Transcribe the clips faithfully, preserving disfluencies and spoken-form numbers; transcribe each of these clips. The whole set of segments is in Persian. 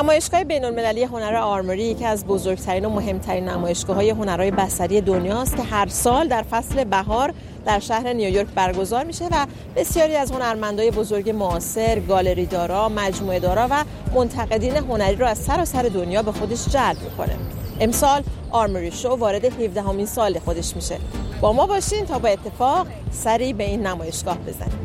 نمایشگاه بین‌المللی هنر آرموری یکی از بزرگترین و مهمترین نمایشگاه‌های هنرهای بصری دنیاست که هر سال در فصل بهار در شهر نیویورک برگزار میشه و بسیاری از هنرمندای بزرگ معاصر، گالری دارا، مجموعه دارا و منتقدین هنری رو از سراسر دنیا به خودش جلب میکنه. امسال آرموری شو وارد هفدهمین سال خودش میشه. با ما باشین تا با اتفاق سری به این نمایشگاه بزنیم.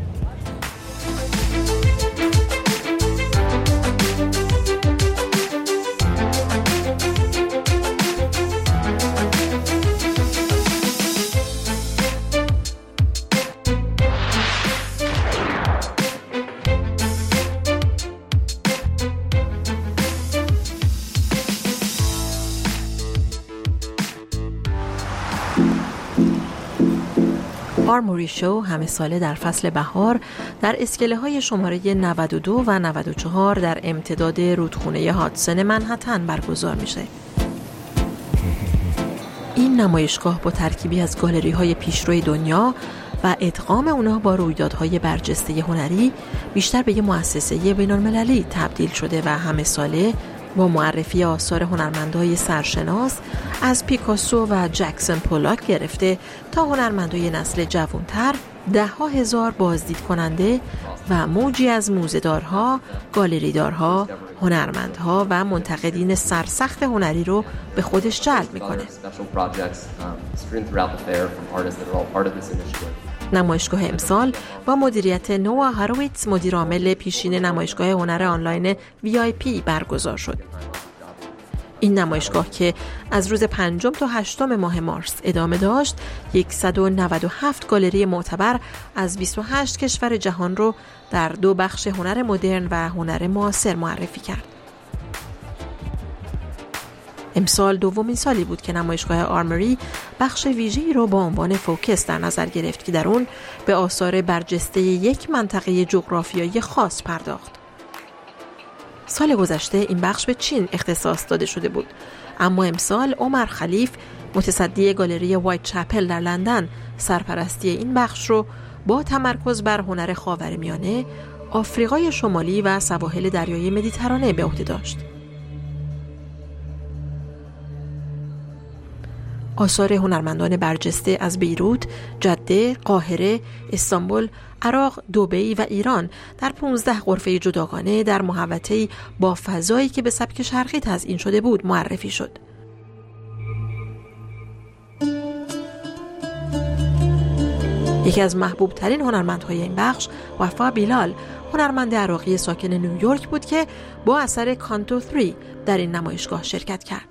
آرموری شو همه ساله در فصل بهار در اسکله‌های شماره نود و دو و نود و چهار در امتداد رودخونه هادسون منهتن برگزار میشه. این نمایشگاه با ترکیبی از گالری‌های پیشروی دنیا و ادغام اونها با رویدادهای برجسته هنری بیشتر به یه مؤسسه بین‌المللی تبدیل شده و همه ساله با معرفی آثار هنرمندای سرشناس از پیکاسو و جکسون پولاک گرفته تا هنرمندای نسل جوانتر ده ها هزار بازدید کننده و موجی از موزه‌دارها، گالریدارها، هنرمندها و منتقدین سرسخت هنری رو به خودش جلب میکنه. نمایشگاه امسال با مدیریت نوا هارویتز، مدیر عامل پیشین نمایشگاه هنر آنلاین وی آی پی برگزار شد. این نمایشگاه که از روز پنجم تا هشتم ماه مارس ادامه داشت، صد و نود و هفت گالری معتبر از بیست و هشت کشور جهان رو در دو بخش هنر مدرن و هنر معاصر معرفی کرد. امسال دومین سالی بود که نمایشگاه آرموری بخش ویژه‌ای رو با عنوان فوکس در نظر گرفت که در اون به آثار برجسته یک منطقه جغرافیایی خاص پرداخت. سال گذشته این بخش به چین اختصاص داده شده بود، اما امسال عمر خلیف، متصدی گالری وایت چپل در لندن، سرپرستی این بخش رو با تمرکز بر هنر خاورمیانه، آفریقای شمالی و سواحل دریای مدیترانه به عهده داشت. آثار هنرمندان برجسته از بیروت، جده، قاهره، استانبول، عراق، دبی و ایران در پانزده غرفه جداگانه در محوطه‌ای با فضایی که به سبک شرقی تزیین شده بود معرفی شد. یکی از محبوب ترین هنرمندهای این بخش، وفا بیلال، هنرمند عراقی ساکن نیویورک بود که با اثر کانتو سه در این نمایشگاه شرکت کرد.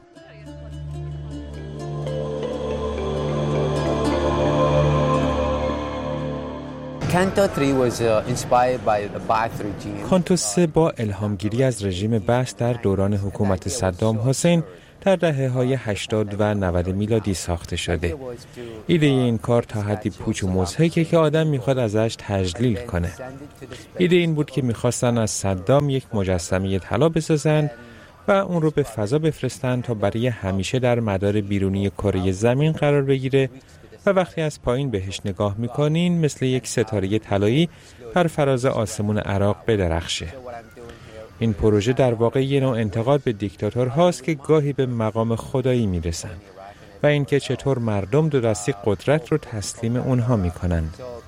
کانتو سه با الهامگیری از رژیم بعث در دوران حکومت صدام حسین در دهه‌های هشتاد و نود میلادی ساخته شده. ایده این کار تا حدی پوچ و مضحکه که آدم میخواد ازش تجلیل کنه. ایده این بود که میخواستن از صدام یک مجسمه طلا بسازند و اون رو به فضا بفرستن تا برای همیشه در مدار بیرونی کره زمین قرار بگیره و وقتی از پایین بهش نگاه میکنین مثل یک ستاره طلایی بر فراز آسمون عراق بدرخشه. این پروژه در واقع یه نوع انتقاد به دیکتاتور هاست که گاهی به مقام خدایی میرسن و اینکه چطور مردم دو دستی قدرت رو تسلیم اونها میکنن.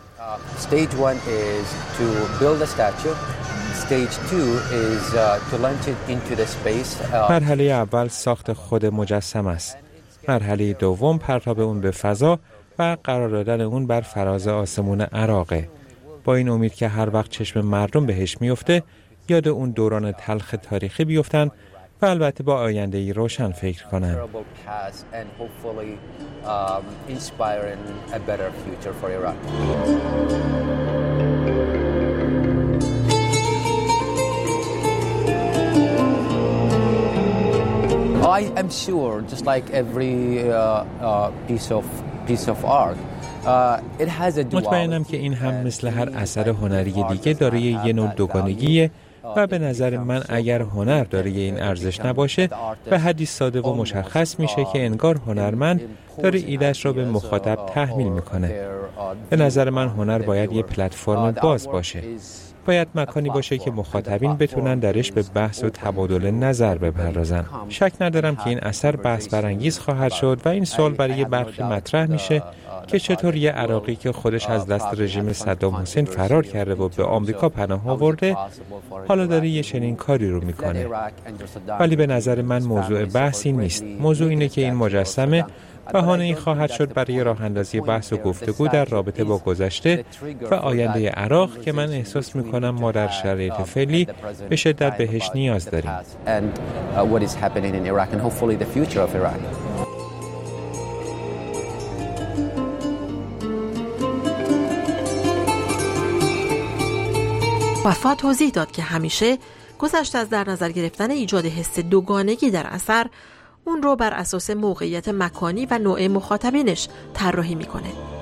مرحله اول ساخت خود مجسم است. مرحله دوم پرتاب اون به فضا و قرار دادن اون بر فراز آسمون عراقه، با این امید که هر وقت چشم مردم بهش میفته یاد اون دوران تلخ تاریخی بیفتن و البته با آینده‌ای روشن فکر کنن. I am sure, just like every uh, uh, piece of piece of art, uh, it has a duality. مطمئنم که این هم مثل هر اثر هنری دیگه داره یه نوع دوگانگیه و به نظر من اگر هنر داره این ارزش نباشه به حدی ساده و مشخص میشه که انگار هنرمند داره ایدهش رو به مخاطب تحمیل میکنه. به نظر من هنر باید یه پلتفرم باز باشه. باید مکانی باشه که مخاطبین بتونن درش به بحث و تبادل نظر بپردازن. شک ندارم که این اثر بحث برانگیز خواهد شد و این سوال برای برخی مطرح میشه که چطور یه عراقی که خودش از دست رژیم صدام حسین فرار کرده و به آمریکا پناه آورده حالا داره یه چنین کاری رو میکنه. ولی به نظر من موضوع بحثی نیست. موضوع اینه که این مجسمه بهانه ای خواهد شد برای راه اندازی بحث و گفتگو در رابطه با گذشته و آینده عراق که من احساس میکنم ما در شرایط فعلی به شدت بهش نیاز داریم. وفا توضیح داد که همیشه گذشته از در نظر گرفتن ایجاد حس دوگانگی در اثر اون رو بر اساس موقعیت مکانی و نوع مخاطبینش طراحی میکنه.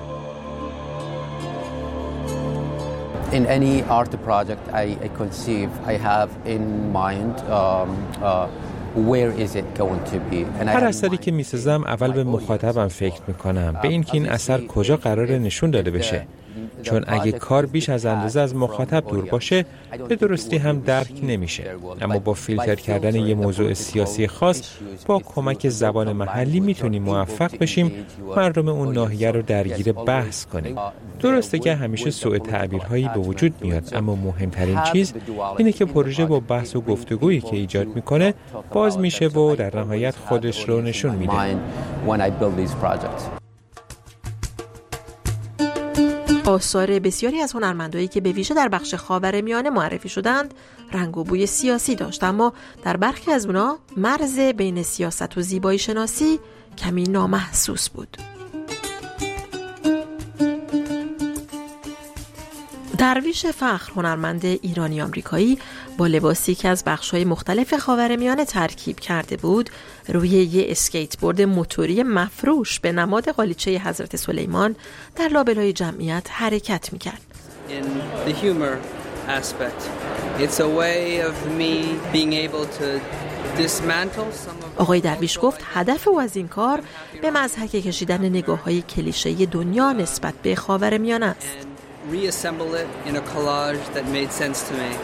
In any art project I, I conceive, I have in mind um, uh, where is it going to be. هر اثری که میسازم اول به مخاطبم فکر میکنم، به اینکه این اثر کجا قراره نشون داده بشه. چون اگه کار بیش از اندازه از مخاطب دور باشه به درستی هم درک نمیشه. اما با فیلتر کردن یه موضوع سیاسی خاص با کمک زبان محلی میتونیم موفق بشیم مردم اون ناحیه رو درگیر بحث کنیم. درسته که همیشه سوء تعبیرهایی به وجود میاد، اما مهمترین چیز اینه که پروژه با بحث و گفتگویی که ایجاد میکنه باز میشه و در نهایت خودش رو نشون میده. آثار بسیاری از هنرمندایی که به ویژه در بخش خاورمیانه معرفی شدند رنگ و بوی سیاسی داشت، اما در برخی از اونا مرز بین سیاست و زیبایی شناسی کمی نامحسوس بود. درویش فخر، هنرمند ایرانی آمریکایی با لباسی که از بخش‌های مختلف خاورمیانه ترکیب کرده بود، روی یه اسکیت بورد موتوری مفروش به نماد قالیچه حضرت سلیمان در لابلای جمعیت حرکت می‌کرد. In the humor aspect, it's a way of me being able to dismantle some of. آقای درویش گفت هدف او از این کار به مضحک کشیدن نگاه‌های کلیشه‌ای دنیا نسبت به خاورمیانه است. Reassemble it in a collage that made sense to me.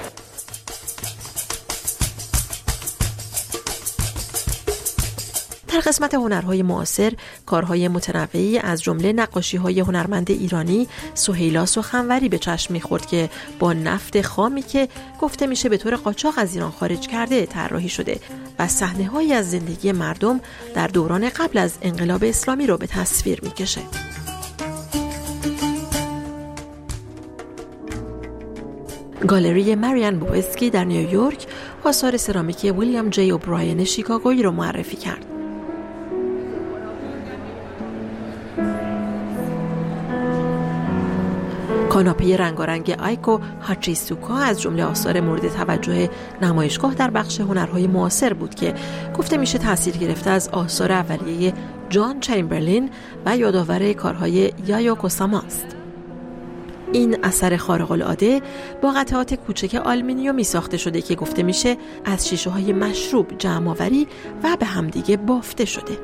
در قسمت هنرهای معاصر کارهای متنوعی از جمله نقاشی‌های هنرمند ایرانی سهیلا سخنوری به چشم می‌خورد که با نفت خامی که گفته میشه به طور قاچاق از ایران خارج کرده طراحی شده و صحنه‌هایی از زندگی مردم در دوران قبل از انقلاب اسلامی رو به تصویر می‌کشه. گالری مریان بوئسکی در نیویورک آثار سرامیکی ویلیام جی اوبراین شیکاگویی رو معرفی کرد. کاناپه رنگارنگ آیکو هاچیسوکا از جمله آثار مورد توجه نمایشگاه در بخش هنرهای معاصر بود که گفته میشه تأثیر گرفته از آثار اولیه جان چمبرلین و یادآور کارهای یایو کوساما است. این اثر خارق‌العاده با قطعات کوچک آلومینیومی ساخته شده که گفته میشه از شیشه‌های مشروب جمع‌آوری و به همدیگه بافته شده.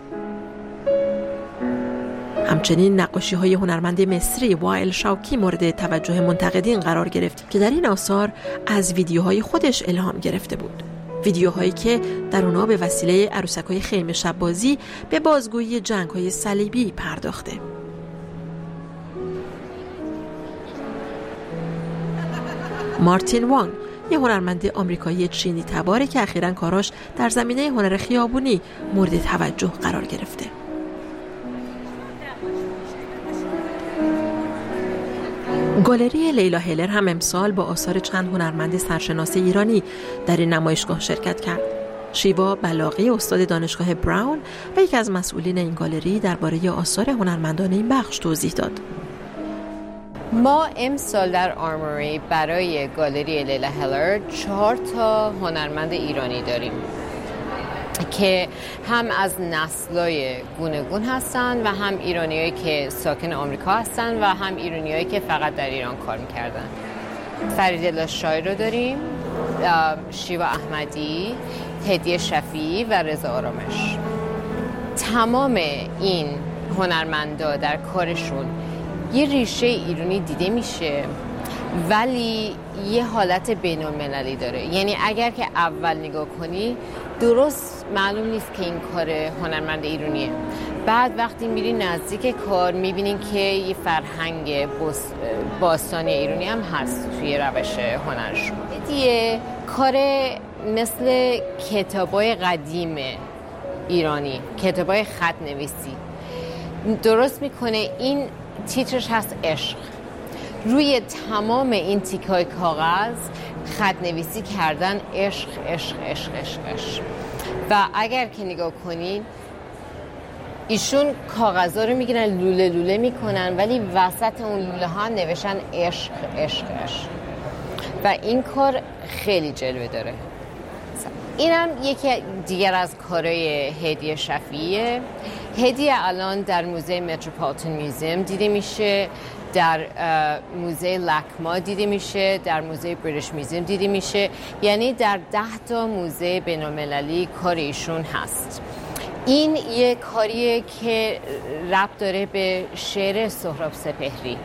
همچنین نقاشی‌های هنرمند مصری وائل شوکی مورد توجه منتقدین قرار گرفت که در این آثار از ویدیوهای خودش الهام گرفته بود. ویدیوهایی که در اونها به وسیله عروسک‌های خیمه شب‌بازی به بازگویی جنگ‌های صلیبی پرداخته. مارتین وانگ، یه هنرمند آمریکایی چینی تباره که اخیراً کاراش در زمینه هنر خیابونی مورد توجه قرار گرفته. گالری لیلا هیلر هم امسال با آثار چند هنرمند سرشناس ایرانی در این نمایشگاه شرکت کرد. شیوا بلاغی، استاد دانشگاه براون و یکی از مسئولین این گالری درباره آثار هنرمندان این بخش توضیح داد. ما امسال در آرموری برای گالری لیلا هیلر چهار تا هنرمند ایرانی داریم که هم از نسل‌های گوناگون هستن و هم ایرانیایی که ساکن آمریکا هستن و هم ایرانیایی که فقط در ایران کار می‌کردن. فرید لاشای رو داریم، شیوا احمدی، هدیه شفیعی و رضا آرامش. تمام این هنرمندا در کارشون یه ریشه ایرانی دیده میشه، ولی یه حالت بین المللی داره. یعنی اگر که اول نگاه کنی درست معلوم نیست که این کار هنرمند ایرانیه. بعد وقتی میری نزدیک کار میبینین که یه فرهنگ باستانی ایرانی هم هست توی روش هنرش. دیگه کار مثل کتابای قدیم ایرانی، کتابای خط نویسی درست میکنه. این تیترش هست عشق. روی تمام این تیکای کاغذ خط نویسی کردن عشق عشق عشق عشق عشق. و اگر که نگاه کنین ایشون کاغذها رو میگیرن لوله لوله میکنن ولی وسط اون لوله ها نوشتن عشق عشق عشق. و این کار خیلی جلوه داره. اینم یکی دیگر از کارهای هدیه شفیعیه. هدیه الان در موزه متروپولیتن میوزیم دیده میشه، در موزه لکما دیده میشه، در موزه بریتیش میوزیم دیده میشه. یعنی در ده تا موزه بین‌المللی کار ایشون هست. این یه کاریه که ربط داره به شعر سهراب سپهری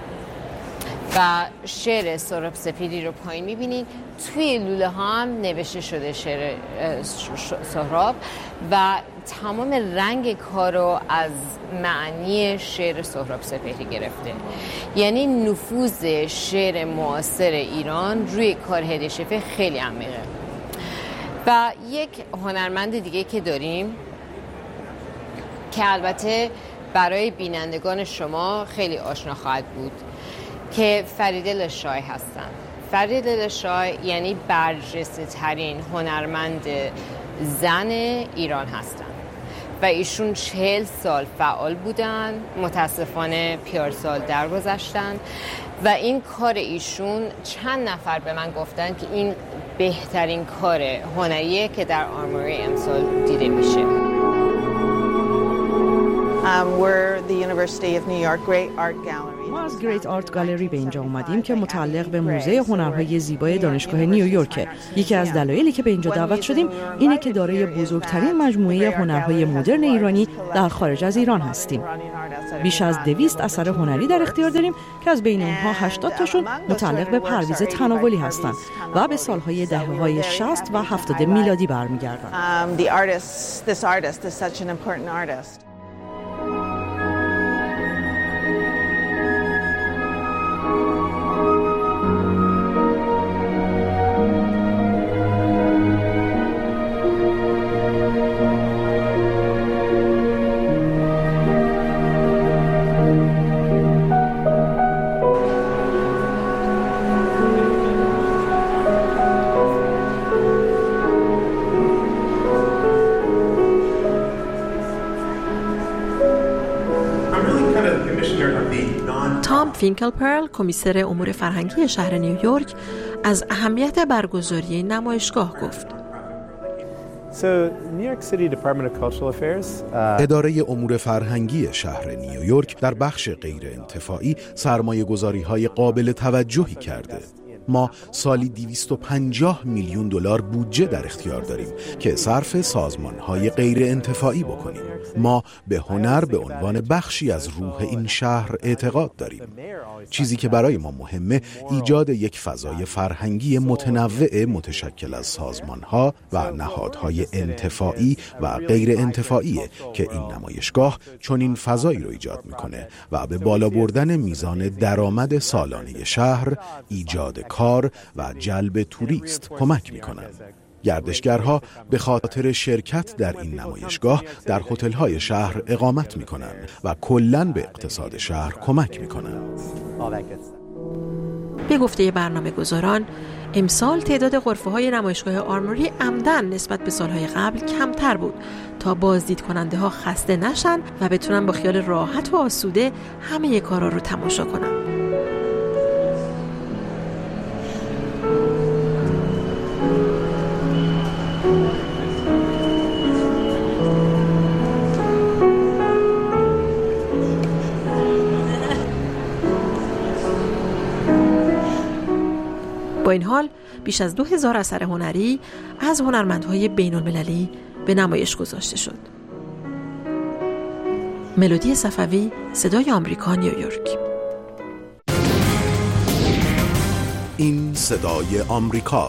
و شعر سهراب سپهری رو پایین میبینید. توی لوله ها هم نوشته شده شعر سهراب و تمام رنگ کار رو از معنی شعر سهراب سپهری گرفته. یعنی نفوذ شعر معاصر ایران روی کار هدیه شفیعی خیلی عمیقه. و یک هنرمند دیگه که داریم که البته برای بینندگان شما خیلی آشنا خواهد بود که فریده لشای هستن. فریده لشای یعنی برجسته ترین هنرمند زن ایران هستن و ایشون چهل سال فعال بودن. متاسفانه پیارسال درگذشتن و این کار ایشون چند نفر به من گفتن که این بهترین کار هنریه که در آرموری امسال دیده میشه. Um, we're the University of New York Great Art Gallery. ما از گریت آرت گالری به اینجا اومدیم که متعلق به موزه هنرهای زیبای دانشگاه نیویورک. یکی از دلایلی که به اینجا دعوت شدیم اینه که دارای بزرگترین مجموعه هنرهای مدرن ایرانی در خارج از ایران هستیم. بیش از دویست اثر هنری در اختیار داریم که از بین اونها هشتاد تاشون متعلق به پرویز تناولی هستند و به سالهای دهه‌های شصت و هفتاد میلادی برمیگردند. تام فینکلپرل، کمیسر امور فرهنگی شهر نیویورک، از اهمیت برگزاری نمایشگاه گفت. اداره امور فرهنگی شهر نیویورک در بخش غیر انتفاعی سرمایه‌گذاری‌های قابل توجهی کرده. ما سالی دویست و پنجاه میلیون دلار بودجه در اختیار داریم که صرف سازمان‌های غیر انتفاعی بکنیم. ما به هنر به عنوان بخشی از روح این شهر اعتقاد داریم. چیزی که برای ما مهمه ایجاد یک فضای فرهنگی متنوع متشکل از سازمان‌ها و نهادهای انتفاعی و غیر انتفاعیه که این نمایشگاه چنین فضایی رو ایجاد میکنه و به بالا بردن میزان درآمد سالانه شهر، ایجاد کار و جلب توریست کمک میکنن. گردشگرها به خاطر شرکت در این نمایشگاه در هتل‌های شهر اقامت میکنن و کلاً به اقتصاد شهر کمک میکنن. به گفته برنامه گذاران، امسال تعداد غرفه‌های نمایشگاه آرموری عمدن نسبت به سالهای قبل کمتر بود تا بازدید کننده ها خسته نشن و بتونن با خیال راحت و آسوده همه کارا رو تماشا کنن. با این حال بیش از دو هزار اثر هنری از هنرمندهای بین المللی به نمایش گذاشته شد. ملودی صفوی، صدای آمریکا، نیویورک. این صدای آمریکا